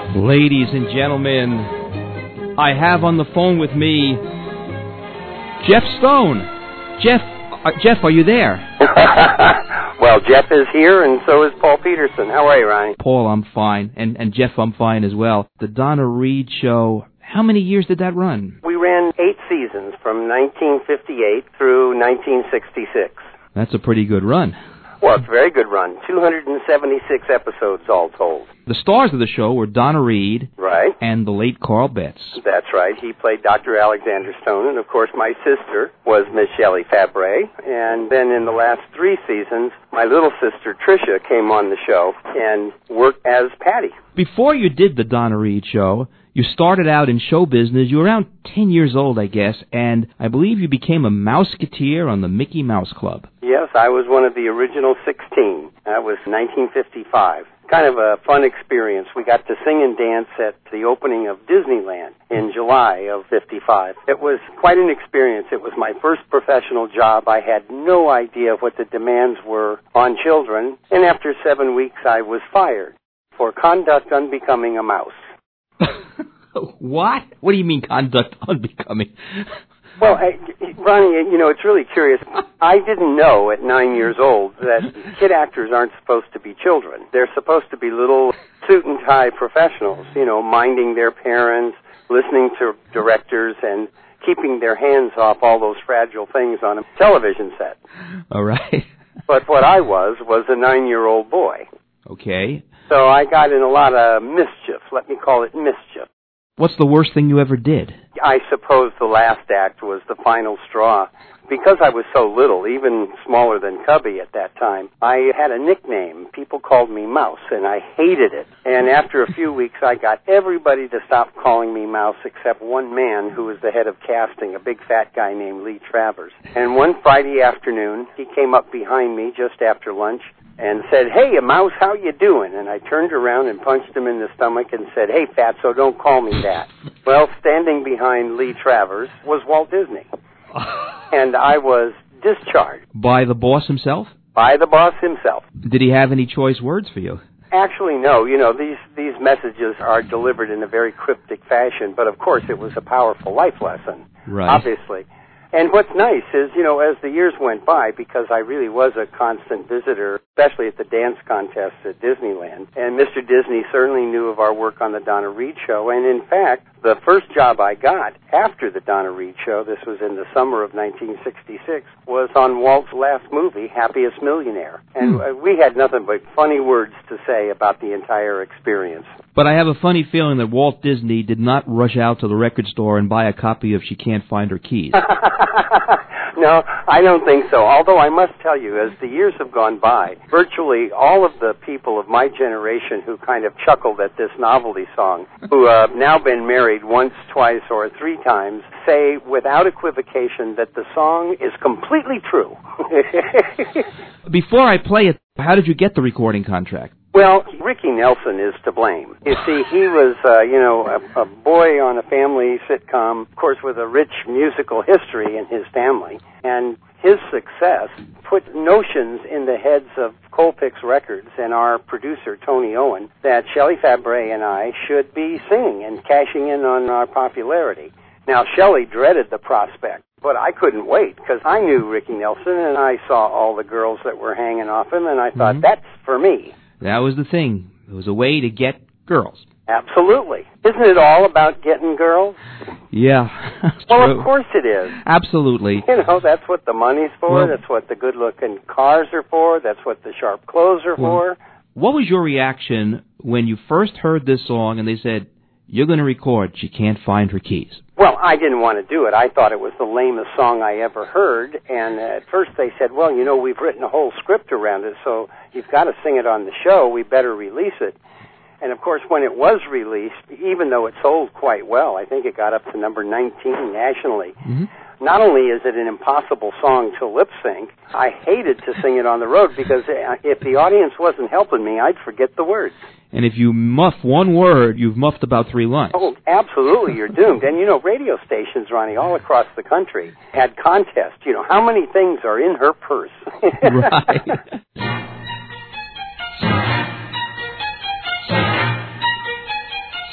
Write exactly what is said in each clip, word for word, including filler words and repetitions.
Ladies and gentlemen, I have on the phone with me Jeff Stone. Jeff, uh, Jeff, are you there? Well, Jeff is here, and so is Paul Peterson. How are you, Ronnie? Paul, I'm fine, and and Jeff, I'm fine as well. The Donna Reed Show. How many years did that run? We ran eight seasons from nineteen fifty-eight through nineteen sixty-six. That's a pretty good run. Well, it's a very good run. two hundred seventy-six episodes all told. The stars of the show were Donna Reed, right, and the late Carl Betts. That's right. He played Doctor Alexander Stone, and of course my sister was Miss Shelley Fabre. And then in the last three seasons, my little sister Tricia came on the show and worked as Patty. Before you did the Donna Reed Show, you started out in show business. You were around ten years old, I guess, and I believe you became a Mouseketeer on the Mickey Mouse Club. Yes, I was one of the original sixteen. That was nineteen fifty-five. Kind of a fun experience. We got to sing and dance at the opening of Disneyland in July of fifty-five. It was quite an experience. It was my first professional job. I had no idea what the demands were on children, and after seven weeks I was fired for conduct unbecoming a mouse. What? What do you mean conduct unbecoming? Well, I, Ronnie, you know, it's really curious. I didn't know at nine years old that kid actors aren't supposed to be children. They're supposed to be little suit and tie professionals, you know, minding their parents, listening to directors, and keeping their hands off all those fragile things on a television set. All right. But what I was was a nine-year-old boy. Okay. So I got in a lot of mischief. Let me call it mischief. What's the worst thing you ever did? I suppose the last act was the final straw. Because I was so little, even smaller than Cubby at that time, I had a nickname. People called me Mouse, and I hated it. And after a few weeks, I got everybody to stop calling me Mouse except one man who was the head of casting, a big fat guy named Lee Travers. And one Friday afternoon, he came up behind me just after lunch and said, "Hey, Mouse, how you doing?" And I turned around and punched him in the stomach and said, "Hey, fatso, don't call me that." Well, standing behind Lee Travers was Walt Disney. And I was discharged. By the boss himself? By the boss himself. Did he have any choice words for you? Actually, no. You know, these, these messages are delivered in a very cryptic fashion, but of course it was a powerful life lesson, right. Obviously. And what's nice is, you know, as the years went by, because I really was a constant visitor, especially at the dance contests at Disneyland, and Mister Disney certainly knew of our work on the Donna Reed Show, and in fact, the first job I got after the Donna Reed Show, this was in the summer of nineteen sixty-six, was on Walt's last movie, Happiest Millionaire. And hmm. we had nothing but funny words to say about the entire experience. But I have a funny feeling that Walt Disney did not rush out to the record store and buy a copy of She Can't Find Her Keys. No, I don't think so. Although I must tell you, as the years have gone by, virtually all of the people of my generation who kind of chuckled at this novelty song, who have now been married once, twice, or three times, say without equivocation that the song is completely true. Before I play it, how did you get the recording contract? Well, Ricky Nelson is to blame. You see, he was, uh, you know, a, a boy on a family sitcom, of course, with a rich musical history in his family. And his success put notions in the heads of Colpix Records and our producer, Tony Owen, that Shelley Fabre and I should be singing and cashing in on our popularity. Now, Shelley dreaded the prospect, but I couldn't wait because I knew Ricky Nelson and I saw all the girls that were hanging off him, and I thought, mm-hmm. that's for me. That was the thing. It was a way to get girls. Absolutely. Isn't it all about getting girls? Yeah. Well, true. Of course it is. Absolutely. You know, that's what the money's for. Well, that's what the good-looking cars are for. That's what the sharp clothes are well, for. What was your reaction when you first heard this song and they said, you're going to record She Can't Find Her Keys? Well, I didn't want to do it. I thought it was the lamest song I ever heard. And at first they said, well, you know, we've written a whole script around it, so you've got to sing it on the show. We better release it. And, of course, when it was released, even though it sold quite well, I think it got up to number nineteen nationally, mm-hmm. Not only is it an impossible song to lip-sync, I hated to sing it on the road because if the audience wasn't helping me, I'd forget the words. And if you muff one word, you've muffed about three lines. Oh, absolutely, you're doomed. And, you know, radio stations, Ronnie, all across the country had contests. You know, how many things are in her purse? Right.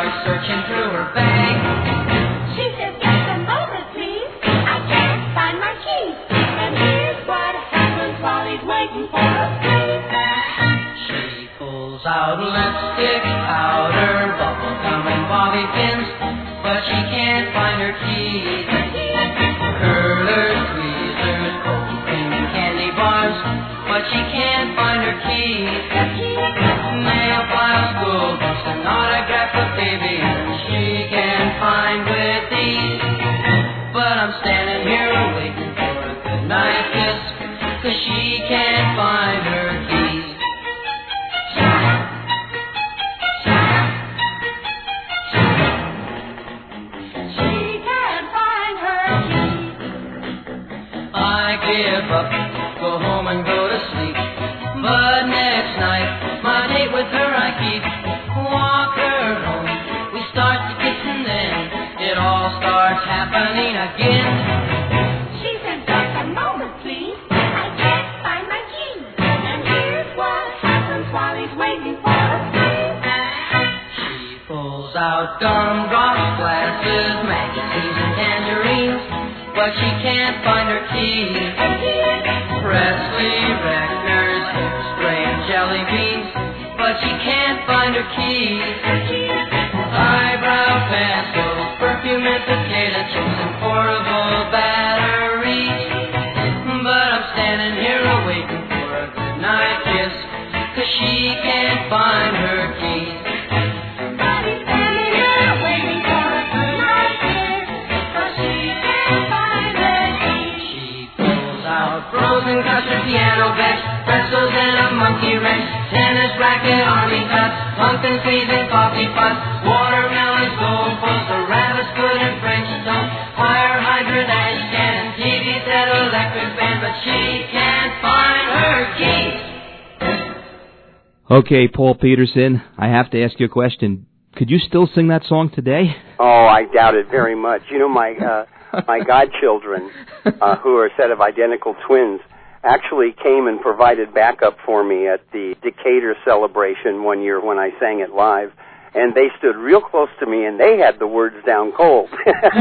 started searching through her bag. She said, just a moment, please. I can't find my keys. And here's what happens while he's waiting for us. She pulls out lipstick, powder, bubble gum, and bobby pins, but she can't find her keys. Curlers, tweezers, cold cream, candy bars, but she can't find her keys. Nail files, school books, an autograph for baby, and she can't find with these. But I'm standing here waiting for a good night kiss, 'cause she can't find her keys. She can't find her keys. I give up, go home and go to sleep. But next night, my date with her I keep. Walk her home, we start to kiss, and then it all starts happening again. She said, just a moment, please. I can't find my keys. And here's what happens while he's waiting for us. She pulls out gumdrops, glasses, magazines, and tangerines, but she can't find her keys. Presley records, hairspray, and jelly beans, but she can't find her keys. Eyebrow pencils, perfume, and potato chips, and portable batteries. But I'm standing here waiting for a good night kiss, 'cause she can't find her keys. But he's standing here waiting for a good night kiss, 'cause she can't find her keys. She pulls out frozen custard, piano bench, pretzels, and a monkey wrench, tennis racket, army cuts, pumpkin seeds, and coffee pots, watermelons, goalposts, a rabbit's foot, and French toast, fire hydrant, ash can, T V set, electric fan, but she can't find her keys. Okay, Paul Peterson, I have to ask you a question. Could you still sing that song today? Oh, I doubt it very much. You know, my uh, my godchildren, uh, who are a set of identical twins, actually came and provided backup for me at the Decatur celebration one year when I sang it live, and they stood real close to me, and they had the words down cold.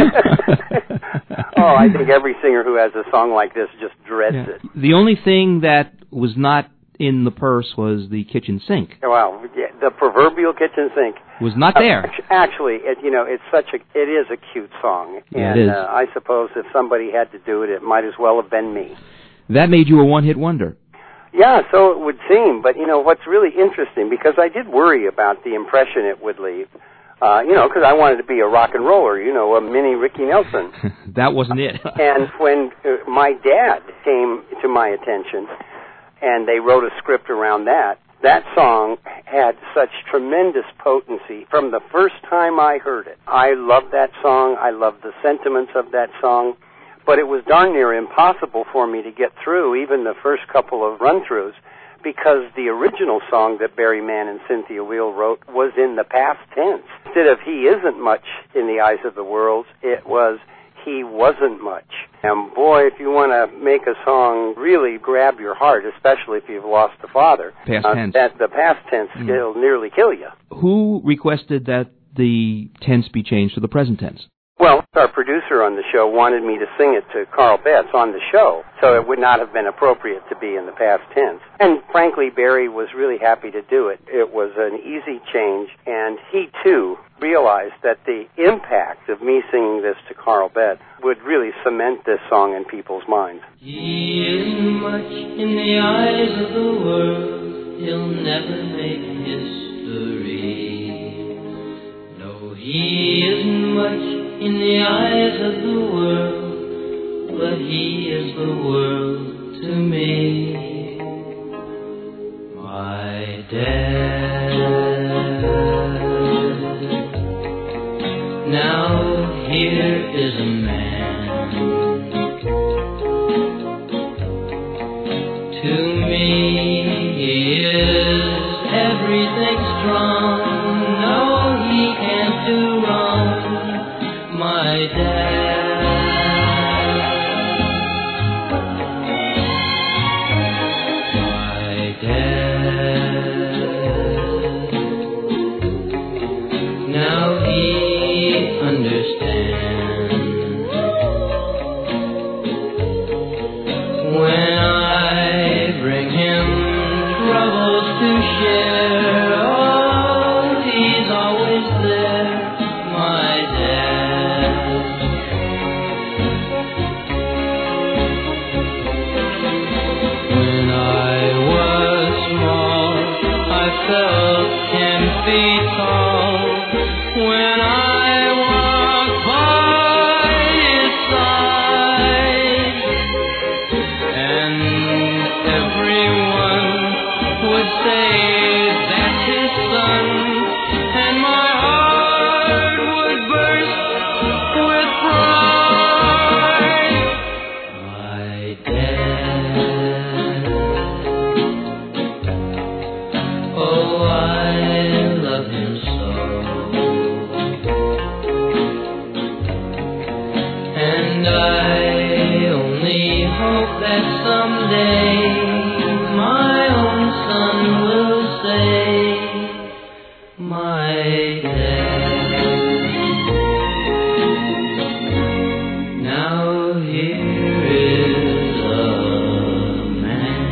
Oh, I think every singer who has a song like this just dreads Yeah. it. The only thing that was not in the purse was the kitchen sink. Well, yeah, the proverbial kitchen sink Was not there. Uh, actually, it, you know, it's such a it is a cute song, Yeah, and it is. Uh, I suppose if somebody had to do it, it might as well have been me. That made you a one-hit wonder. Yeah, so it would seem. But, you know, what's really interesting, because I did worry about the impression it would leave, uh, you know, because I wanted to be a rock and roller, you know, a mini Ricky Nelson. That wasn't it. And when uh, my dad came to my attention and they wrote a script around that, that song had such tremendous potency from the first time I heard it. I loved that song. I loved the sentiments of that song. But it was darn near impossible for me to get through even the first couple of run-throughs, because the original song that Barry Mann and Cynthia Weil wrote was in the past tense. Instead of he isn't much in the eyes of the world, it was he wasn't much. And boy, if you want to make a song really grab your heart, especially if you've lost a father, Past uh, tense. that the past tense Mm. will nearly kill you. Who requested that the tense be changed to the present tense? Well, our producer on the show wanted me to sing it to Carl Betts on the show, so it would not have been appropriate to be in the past tense. And frankly, Barry was really happy to do it. It was an easy change, and he, too, realized that the impact of me singing this to Carl Betts would really cement this song in people's minds. He isn't much in the eyes of the world. He'll never make history. No, he isn't much in the eyes of the world, but he is the world to me. My dad. Now here is a man. To me he is everything strong. No, he can't do wrong. My dad. My dad. Now feet tall when I walk by his side, and everyone would say that's his son, and my heart would burst with pride. My dad, oh, I love him so, and I only hope that someday my own son will say, my dad. Now here is a man.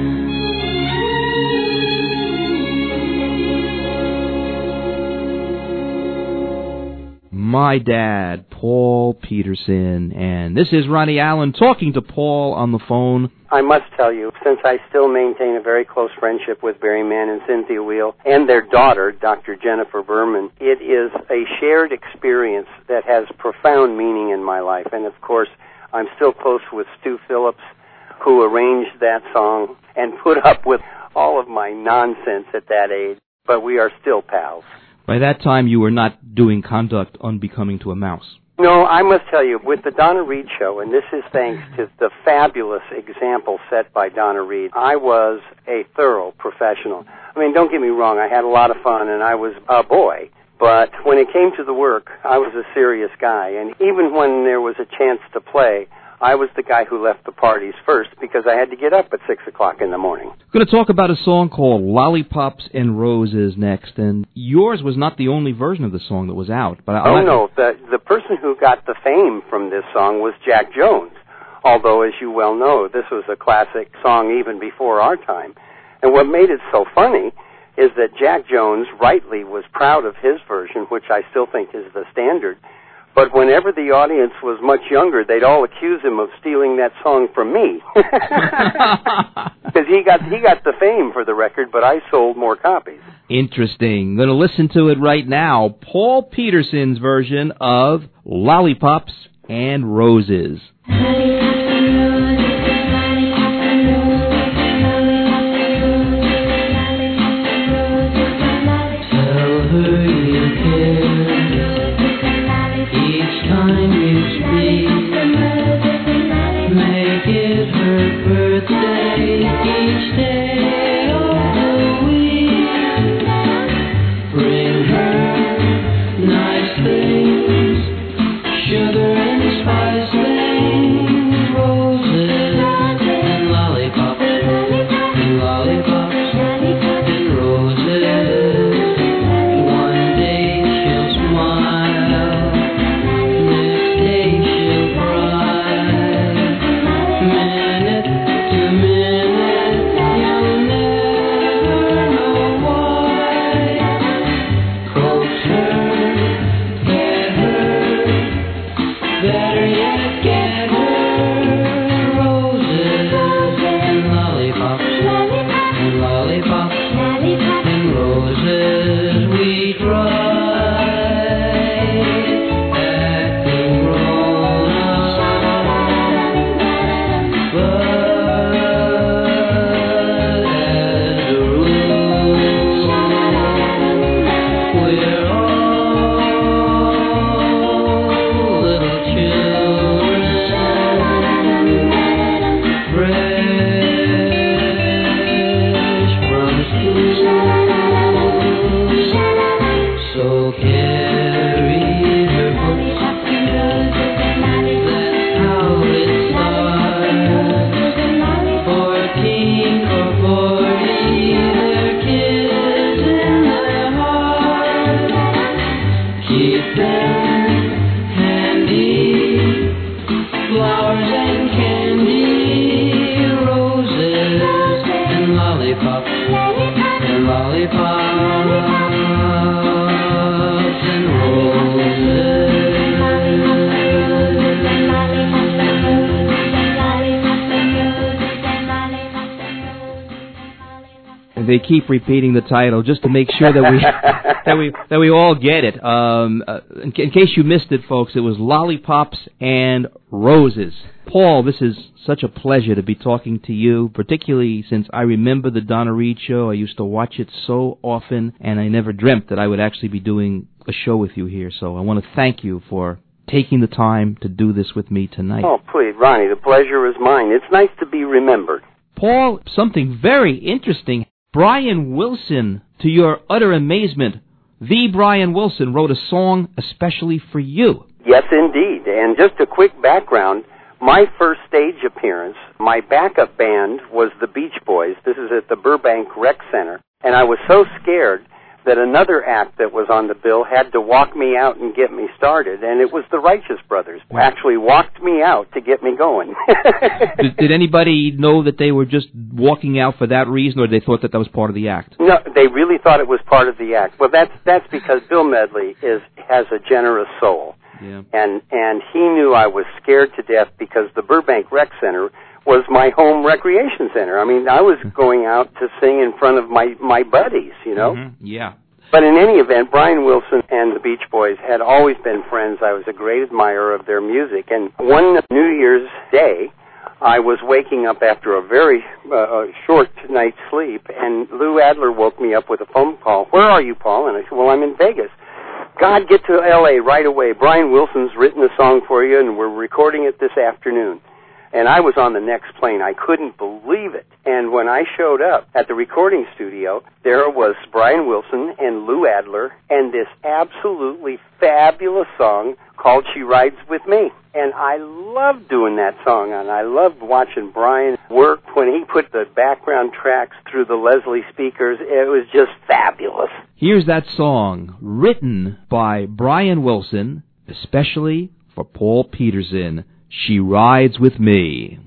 My Dad, Paul Peterson. And this is Ronnie Allen talking to Paul on the phone. I must tell you, since I still maintain a very close friendship with Barry Mann and Cynthia Weil and their daughter, Doctor Jennifer Berman, it is a shared experience that has profound meaning in my life. And, of course, I'm still close with Stu Phillips, who arranged that song and put up with all of my nonsense at that age. But we are still pals. By that time, you were not doing conduct unbecoming to a mouse. No, I must tell you, with the Donna Reed show, and this is thanks to the fabulous example set by Donna Reed, I was a thorough professional. I mean, don't get me wrong, I had a lot of fun, and I was a boy. But when it came to the work, I was a serious guy. And even when there was a chance to play, I was the guy who left the parties first because I had to get up at six o'clock in the morning. I'm going to talk about a song called Lollipops and Roses next, and yours was not the only version of the song that was out. But Oh, no, the, the person who got the fame from this song was Jack Jones, although, as you well know, this was a classic song even before our time. And what made it so funny is that Jack Jones rightly was proud of his version, which I still think is the standard. But whenever the audience was much younger, they'd all accuse him of stealing that song from me. Because he got he got the fame for the record, but I sold more copies. Interesting. Going to listen to it right now. Paul Peterson's version of Lollipops and Roses. they keep repeating the title just to make sure that we that we that we all get it. Um, uh, in, in case you missed it, folks, it was Lollipops and Roses. Paul, this is such a pleasure to be talking to you, particularly since I remember the Donna Reed show. I used to watch it so often, and I never dreamt that I would actually be doing a show with you here. So I want to thank you for taking the time to do this with me tonight. Oh, please, Ronnie, the pleasure is mine. It's nice to be remembered. Paul, something very interesting. Brian Wilson, to your utter amazement, the Brian Wilson wrote a song especially for you. Yes, indeed. And just a quick background, my first stage appearance, my backup band was the Beach Boys. This is at the Burbank Rec Center. And I was so scared that another act that was on the bill had to walk me out and get me started, and it was the Righteous Brothers who actually walked me out to get me going. did, did anybody know that they were just walking out for that reason, or they thought that that was part of the act? No, they really thought it was part of the act. Well, that's that's because Bill Medley is has a generous soul, yeah. and and he knew I was scared to death because the Burbank Rec Center was my home recreation center. I mean, I was going out to sing in front of my, my buddies, you know? Mm-hmm. Yeah. But in any event, Brian Wilson and the Beach Boys had always been friends. I was a great admirer of their music. And one New Year's Day, I was waking up after a very uh, short night's sleep, and Lou Adler woke me up with a phone call. Where are you, Paul? And I said, well, I'm in Vegas. God, get to L A right away. Brian Wilson's written a song for you, and we're recording it this afternoon. And I was on the next plane. I couldn't believe it. And when I showed up at the recording studio, there was Brian Wilson and Lou Adler and this absolutely fabulous song called She Rides With Me. And I loved doing that song, and I loved watching Brian work when he put the background tracks through the Leslie speakers. It was just fabulous. Here's that song, written by Brian Wilson, especially for Paul Peterson. She Rides With Me.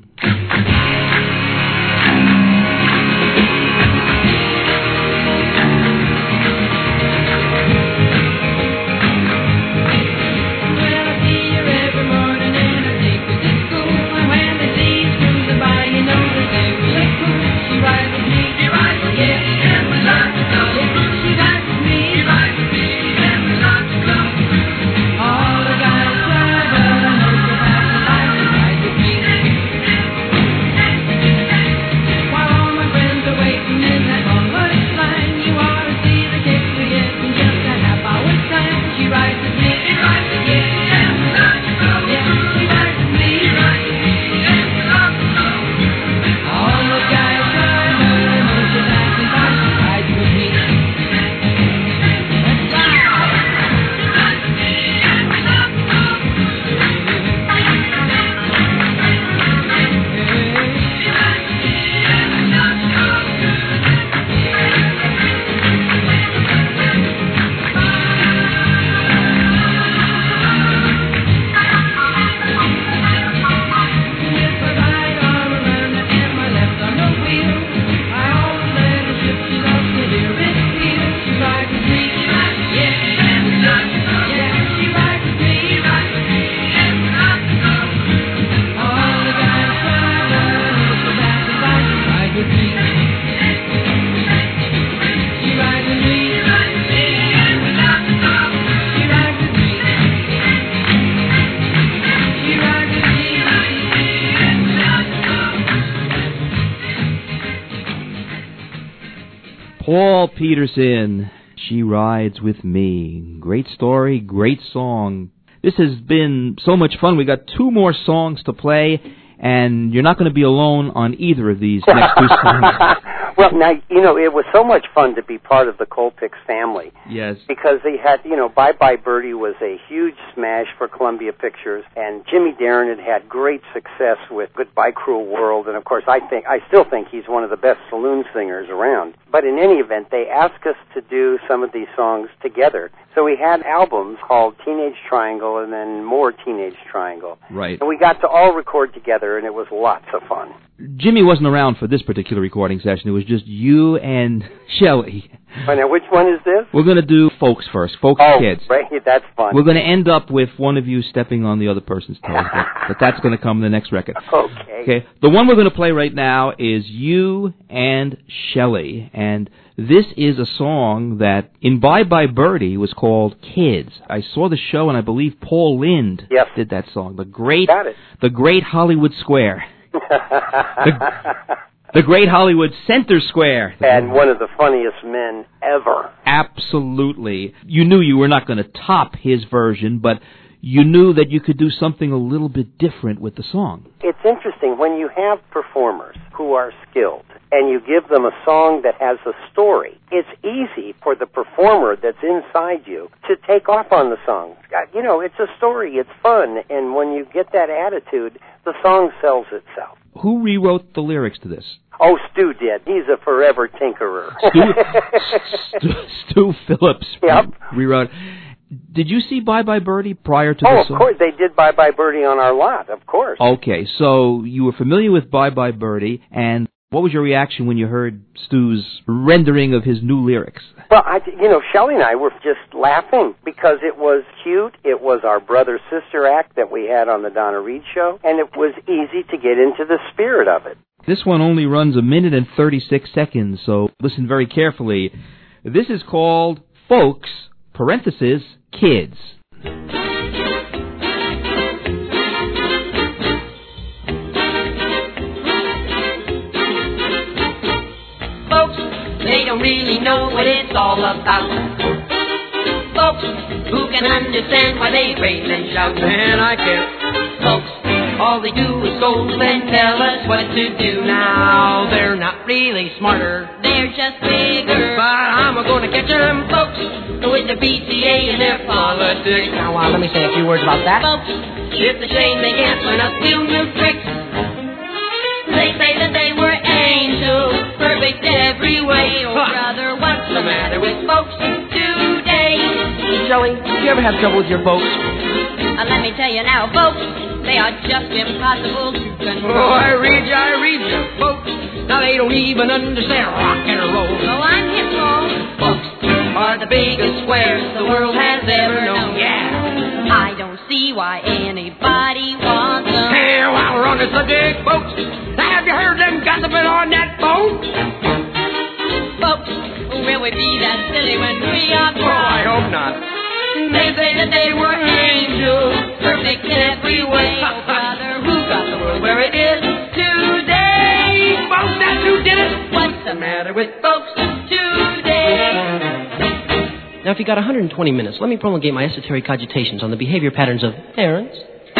Paul Peterson, She Rides With Me. Great story, great song. This has been so much fun. We got two more songs to play, and you're not going to be alone on either of these next two songs. Well, now, you know, it was so much fun to be part of the Colpix family. Yes. Because they had, you know, Bye Bye Birdie was a huge smash for Columbia Pictures, and Jimmy Darren had had great success with Goodbye Cruel World, and of course I think, I still think he's one of the best saloon singers around. But in any event, they asked us to do some of these songs together. So we had albums called Teenage Triangle and then more Teenage Triangle. Right. And we got to all record together, and it was lots of fun. Jimmy wasn't around for this particular recording session. It was just you and Shelley. Oh, now, which one is this? We're going to do folks first, folks oh, kids. Right, that's fun. We're going to end up with one of you stepping on the other person's toes, but, but that's going to come in the next record. Okay. Okay. The one we're going to play right now is You and Shelley, and this is a song that in Bye Bye Birdie was called Kids. I saw the show, and I believe Paul Lynde yes. did that song. The great, Got it. the great Hollywood Square. the, the great Hollywood Center Square. And one of the funniest men ever. Absolutely. You knew you were not going to top his version, but you knew that you could do something a little bit different with the song. It's interesting when you have performers who are skilled and you give them a song that has a story. It's easy for the performer that's inside you to take off on the song. You know, it's a story, it's fun, and when you get that attitude, the song sells itself. Who rewrote the lyrics to this? Oh, Stu did. He's a forever tinkerer. Stu, Stu, Stu Phillips yep. rewrote. Did you see Bye Bye Birdie prior to oh, this? Oh, of course. They did Bye Bye Birdie on our lot, of course. Okay, so you were familiar with Bye Bye Birdie, and what was your reaction when you heard Stu's rendering of his new lyrics? Well, I, you know, Shelley and I were just laughing because it was cute. It was our brother-sister act that we had on the Donna Reed show, and it was easy to get into the spirit of it. This one only runs a minute and thirty-six seconds, so listen very carefully. This is called Folks, parenthesis, Kids. They don't really know what it's all about. Folks who can understand why they rave and shout. Man, I can't. Folks, all they do is scold and tell us what to do now. They're not really smarter. They're just bigger. But I'm going to catch them, folks, with the B C A and their politics. Now, uh, let me say a few words about that. Folks, it's a shame they can't learn a few new tricks. They say that they were angels, perfect every way. Oh, brother, what's the matter with folks today? Shelley, do you ever have trouble with your folks? Uh, let me tell you now, folks, they are just impossible to control. Oh, I read you, I read you, folks. Now they don't even understand rock and roll. So I'm hip, folks. Are the biggest squares the world has ever known. Yeah. I don't see why anybody wants them. Hey, while we're on the subject, folks, have you heard them gossiping on that phone? Folks, will we be that silly when we are grown? Oh, I hope not. They say that they were angels, perfect in every way. Oh, brother, who got the world where it is today? Folks, that's who did it. What's the matter with folks today? Now, if you got one hundred twenty minutes, let me promulgate my esoteric cogitations on the behavior patterns of parents.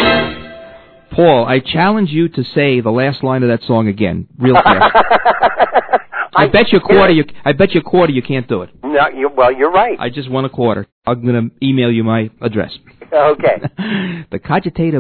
Paul, I challenge you to say the last line of that song again, real fast. I, I bet you a quarter. You, I bet you a quarter. You can't do it. No, you, well, you're right. I just won a quarter. I'm going to email you my address. Okay. The cogitator,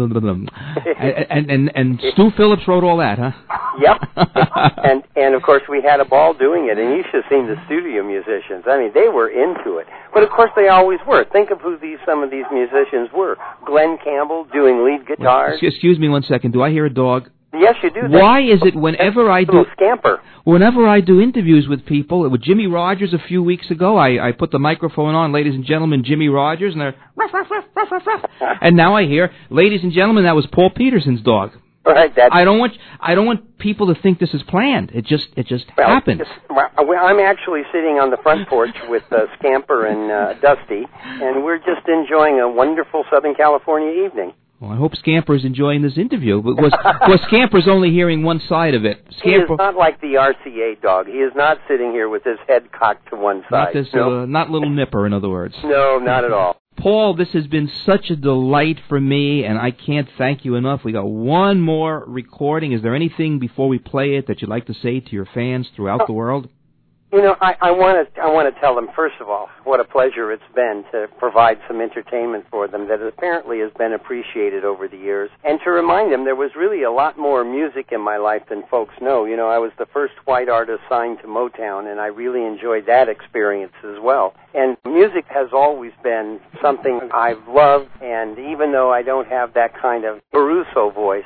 and, and and and Stu Phillips wrote all that, huh? Yep. and and of course we had a ball doing it, and you should have seen the studio musicians. I mean, they were into it. But of course they always were. Think of who these some of these musicians were. Glenn Campbell doing lead guitars. Excuse me one second. Do I hear a dog? Yes, you do. Why is it whenever I do scamper? Whenever I do interviews with people, with Jimmy Rogers a few weeks ago, I, I put the microphone on, ladies and gentlemen, Jimmy Rogers, and they're ruff, ruff, ruff, ruff, ruff, ruff. And now I hear, ladies and gentlemen, that was Paul Peterson's dog. Right. That's I don't want I don't want people to think this is planned. It just it just well, happens. Just, well, I'm actually sitting on the front porch with uh, Scamper and uh, Dusty, and we're just enjoying a wonderful Southern California evening. Well, I hope Scamper's enjoying this interview, but was, was Scamper's only hearing one side of it. Scamper, he is not like the R C A dog. He is not sitting here with his head cocked to one side. Not this, no. uh, not little Nipper, in other words. No, not at all. Paul, this has been such a delight for me, and I can't thank you enough. We got one more recording. Is there anything before we play it that you'd like to say to your fans throughout the world? You know, I, I want to I want to tell them, first of all, what a pleasure it's been to provide some entertainment for them that apparently has been appreciated over the years. And to remind them there was really a lot more music in my life than folks know. You know, I was the first white artist signed to Motown, and I really enjoyed that experience as well. And music has always been something I've loved, and even though I don't have that kind of Caruso voice,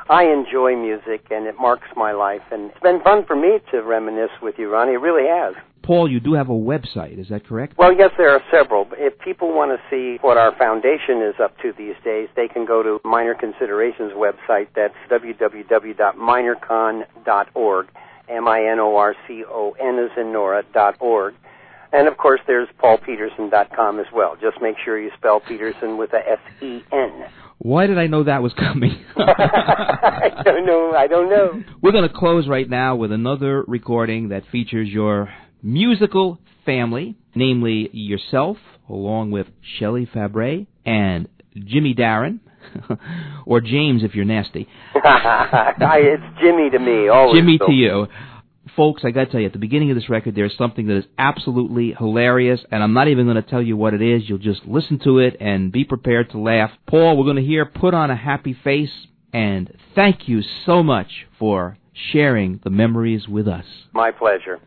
I enjoy music, and it marks my life. And it's been fun for me to reminisce with you, Ronnie. It really has. Paul, you do have a website, is that correct? Well, yes, there are several. If people want to see what our foundation is up to these days, they can go to Minor Considerations website. That's w w w dot minorcon dot org, M I N O R C O N as in Nora, dot org. And, of course, there's paul petersen dot com as well. Just make sure you spell Peterson with a S E N. Why did I know that was coming? I don't know. I don't know. We're going to close right now with another recording that features your musical family, namely yourself, along with Shelley Fabre and Jimmy Darren, or James if you're nasty. It's Jimmy to me, always. Jimmy so. to you. Folks, I got to tell you, at the beginning of this record, there's something that is absolutely hilarious, and I'm not even going to tell you what it is. You'll just listen to it and be prepared to laugh. Paul, we're going to hear Put on a Happy Face, and thank you so much for sharing the memories with us. My pleasure.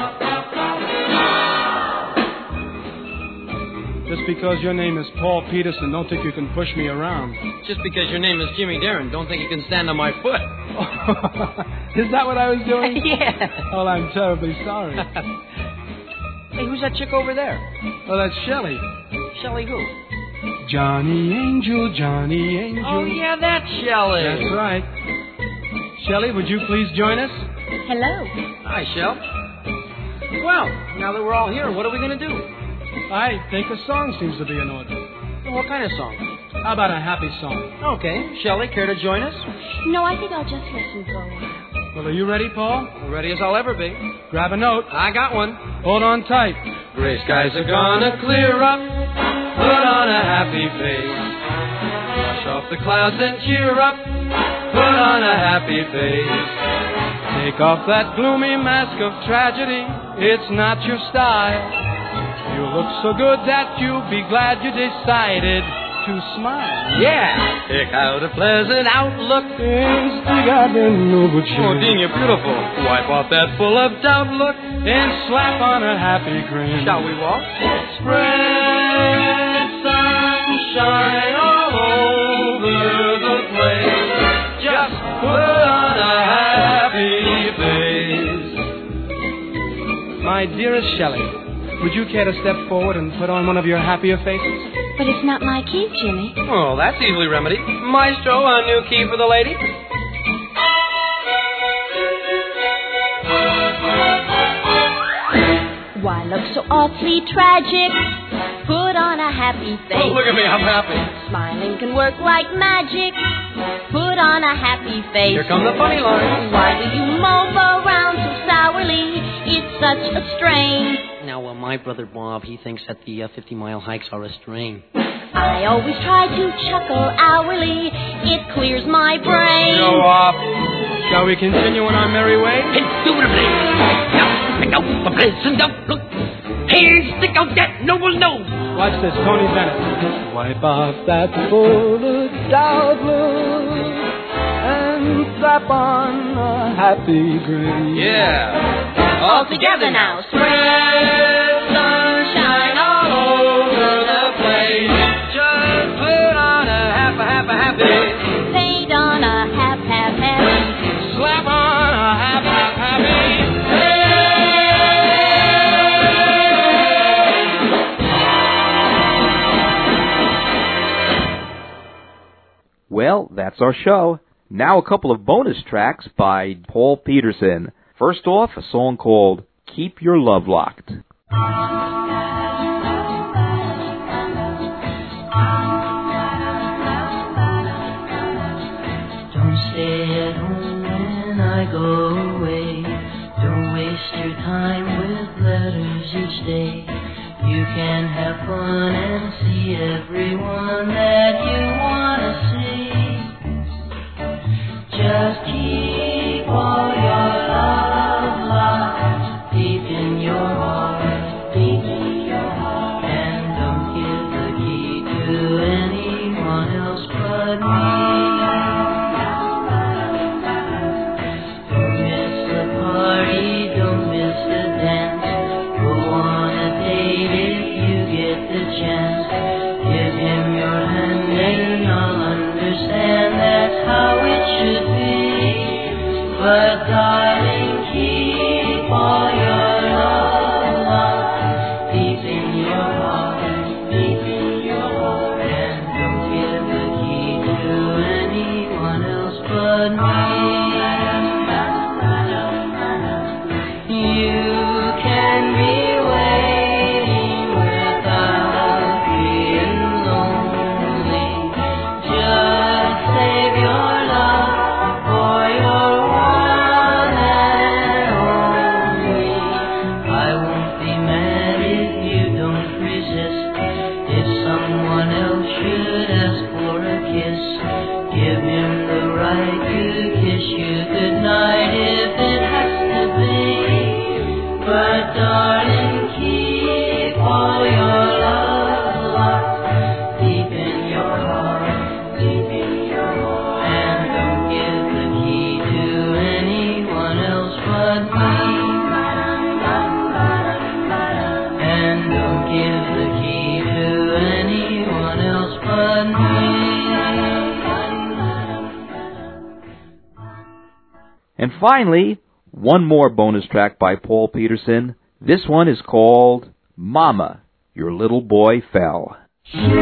Just because your name is Paul Petersen, don't think you can push me around. Just because your name is Jimmy Darren, don't think you can stand on my foot. Is that what I was doing? Yeah. Well, I'm terribly sorry. Hey, who's that chick over there? Well, that's Shelley. Shelley who? Johnny Angel, Johnny Angel. Oh, yeah, that's Shelley. That's right. Shelley, would you please join us? Hello. Hi, Shell. Well, now that we're all here, what are we going to do? I think a song seems to be in order. What kind of song? How about a happy song? Okay. Shelley, care to join us? No, I think I'll just listen for a while. Well, are you ready, Paul? As ready as I'll ever be. Grab a note. I got one. Hold on tight. Gray skies are gonna clear up. Put on a happy face. Wash off the clouds and cheer up. Put on a happy face. Take off that gloomy mask of tragedy. It's not your style. You look so good that you'll be glad you decided to smile. Yeah. Pick out a pleasant outlook. Oh, Dean, you're beautiful. Wipe off that full of doubt look. And slap on a happy grin. Shall we walk? Spread sunshine all over the place. Just put on a happy face. My dearest Shelley, would you care to step forward and put on one of your happier faces? But it's not my key, Jimmy. Oh, that's easily remedied. Maestro, a new key for the lady. Why look so awfully tragic? Put on a happy face. Oh, look at me, I'm happy. Smiling can work like magic. Put on a happy face. Here come the funny lines. Why do you mope around so sourly? It's such a strain. Now, well, my brother Bob, he thinks that the uh, fifty-mile hikes are a strain. I always try to chuckle hourly. It clears my brain. Show off. Shall we continue on our merry way? Indubitably. Now, pick out the pleasant outlook. Here, stick out that noble nose. Watch this, Tony Bennett. Wipe off that full of doubt look and slap on a happy grin. Yeah. All together now. Spread sunshine all over the place. Just put on a half a half a happy. Paint on a half, half, happy. Slap on a half half happy. Well, that's our show. Now a couple of bonus tracks by Paul Petersen. First off, a song called Keep Your Love Locked. Don't stay at home when I go away. Don't waste your time with letters each day. You can have fun and see everyone that you want to see. Just keep all your love locked deep in your heart, deep in your should ask for a kiss. Give him the right to kiss you goodnight if it has to be. But darling, keep all your love locked deep in your heart, deep in your heart. And don't give the key to anyone else but me. And don't give the key to anyone else but me. And finally, one more bonus track by Paul Peterson. This one is called Mama, Your Little Boy Fell. Mama,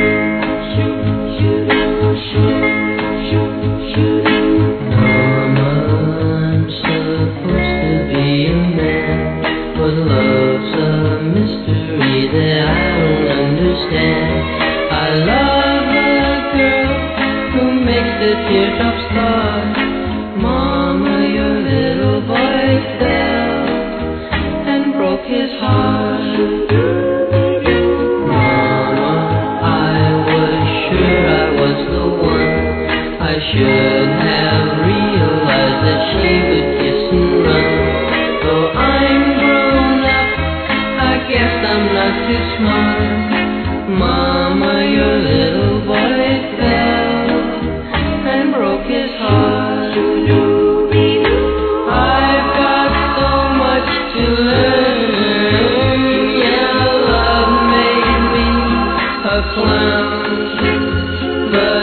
I'm supposed to be a man, but love's a mystery that I don't understand. I love a girl who makes the teardrops start. Mama, your little boy fell and broke his heart. Mama, I was sure I was the one. I should have realized that she would kiss and run. Though I'm grown up, I guess I'm not too smart. Mama, your little boy fell and broke his heart. I've got so much to learn. Yeah, love made me a clown, but